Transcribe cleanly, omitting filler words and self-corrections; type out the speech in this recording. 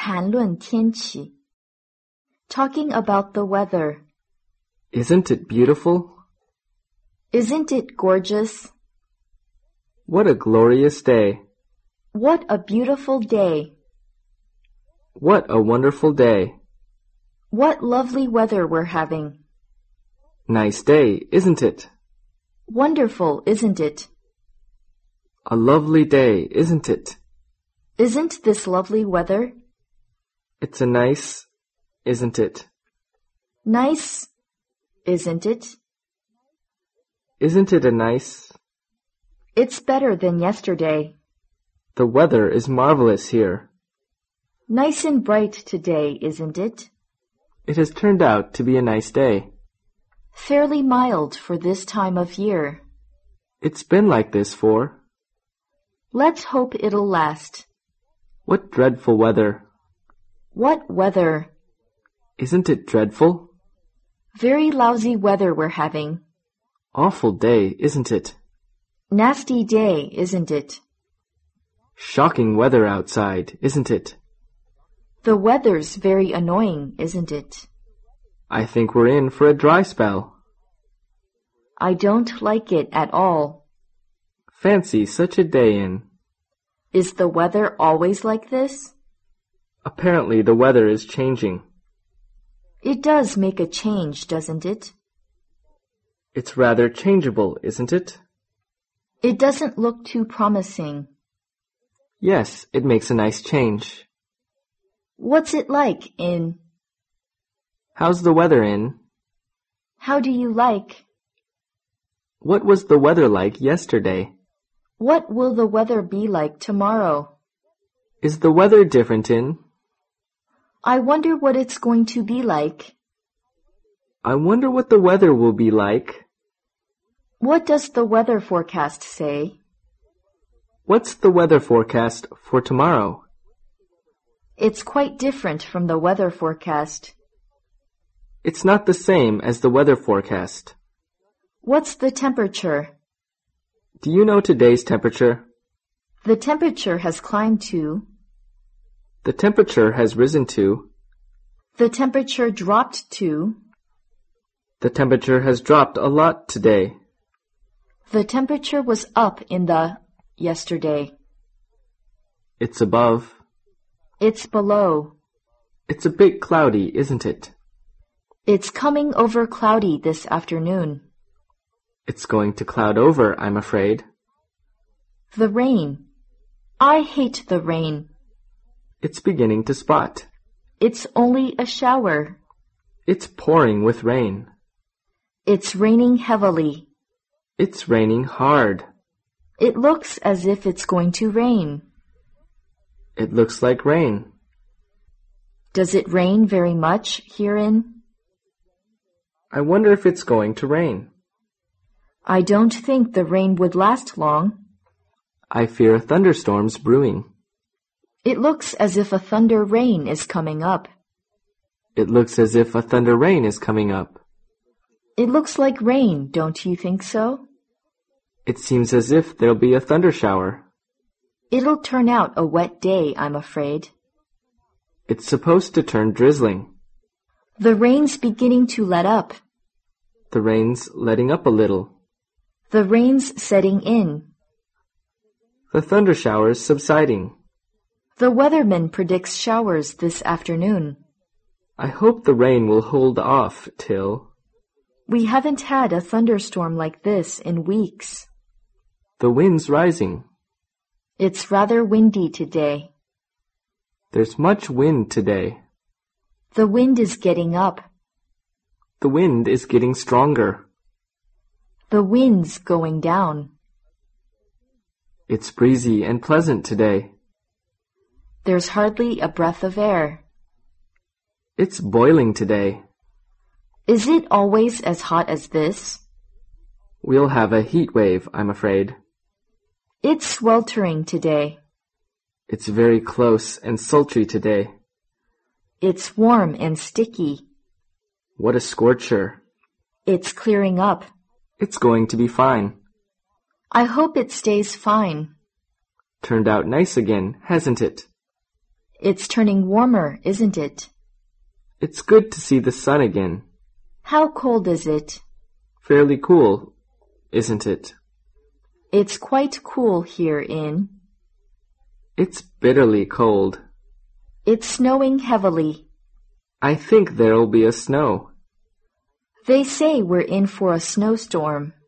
谈论天气. Talking about the weather. Isn't it beautiful? Isn't it gorgeous? What a glorious day. What a beautiful day. What a wonderful day. What lovely weather we're having. Nice day, isn't it? Wonderful, isn't it? A lovely day, isn't it? Isn't this lovely weather? It's a nice, isn't it? Nice, isn't it? Isn't it a nice? It's better than yesterday. The weather is marvelous here. Nice and bright today, isn't it? It has turned out to be a nice day. Fairly mild for this time of year. It's been like this for. Let's hope it'll last. What dreadful weather. What weather. Isn't it dreadful? Very lousy weather we're having. Awful day, isn't it? Nasty day, isn't it? Shocking weather outside, isn't it? The weather's very annoying, isn't it? I think we're in for a dry spell. I don't like it at all. Fancy such a day in. Is the weather always like this? Apparently the weather is changing. It does make a change, doesn't it? It's rather changeable, isn't it? It doesn't look too promising. Yes, it makes a nice change. What's it like in? How's the weather in? How do you like? What was the weather like yesterday? What will the weather be like tomorrow? Is the weather different in? I wonder what it's going to be like. I wonder what the weather will be like. What does the weather forecast say? What's the weather forecast for tomorrow? It's quite different from the weather forecast. It's not the same as the weather forecast. What's the temperature? Do you know today's temperature? The temperature has climbed to. The temperature has risen to. The temperature dropped to. The temperature has dropped a lot today. The temperature was up in the yesterday. It's above. It's below. It's a bit cloudy, isn't it? It's coming over cloudy this afternoon. It's going to cloud over, I'm afraid. The rain. I hate the rain. It's beginning to spot. It's only a shower. It's pouring with rain. It's raining heavily. It's raining hard. It looks as if it's going to rain. It looks like rain. Does it rain very much herein? I wonder if it's going to rain. I don't think the rain would last long. I fear a thunderstorm's brewing. It looks as if a thunder rain is coming up. It looks as if a thunder rain is coming up. It looks like rain, don't you think so? It seems as if there'll be a thunder shower. It'll turn out a wet day, I'm afraid. It's supposed to turn drizzling. The rain's beginning to let up. The rain's letting up a little. The rain's setting in. The thunder shower's subsiding. The weatherman predicts showers this afternoon. I hope the rain will hold off till... We haven't had a thunderstorm like this in weeks. The wind's rising. It's rather windy today. There's much wind today. The wind is getting up. The wind is getting stronger. The wind's going down. It's breezy and pleasant today. There's hardly a breath of air. It's boiling today. Is it always as hot as this? We'll have a heat wave, I'm afraid. It's sweltering today. It's very close and sultry today. It's warm and sticky. What a scorcher. It's clearing up. It's going to be fine. I hope it stays fine. Turned out nice again, hasn't it? It's turning warmer, isn't it? It's good to see the sun again. How cold is it? Fairly cool, isn't it? It's quite cool here in... It's bitterly cold. It's snowing heavily. I think there'll be a snow. They say we're in for a snowstorm.